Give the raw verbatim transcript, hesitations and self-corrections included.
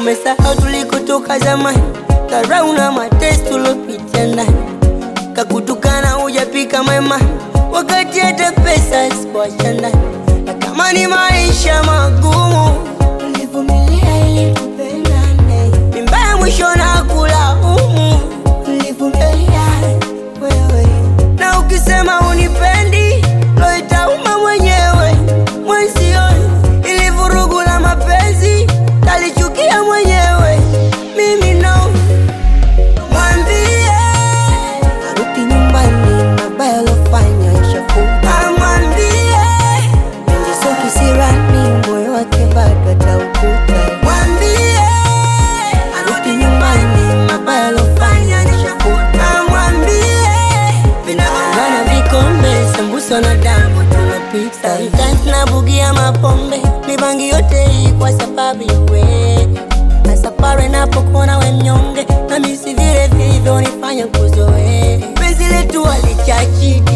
umesahau tulikotoka zamani, dharau na mateso tulopitia ndani, kakutukana hujapika mema, wakati hata pesa sikuacha ndani. Na kama ni maisha magumu, ulivumilia ili tupendane, mimba ya mwisho na kulaumu, ulivumilia wewe. Na ukisema unipendi, lo itauma mwenyewe mwenzio, ili vurugu la mapenzi talichukia mwenyewe. Mimi no, mwambie arudi nyumbani, mabaya lofanya ishafuta. Mwambie ndio kisirani, moyo wake bado ataukuta. Mwambie arudi nyumbani, mabaya lofanya ishafuta. Mwambie vinagongana vikombe, sambusa na damu tunapita. Sometimes nabugia mapombe, mibangi yote hii kwa sababu yawe Masapare napokuona we mnyonge, na misi vile vilivyo nifanya kuzoe. Penzi letu walichachi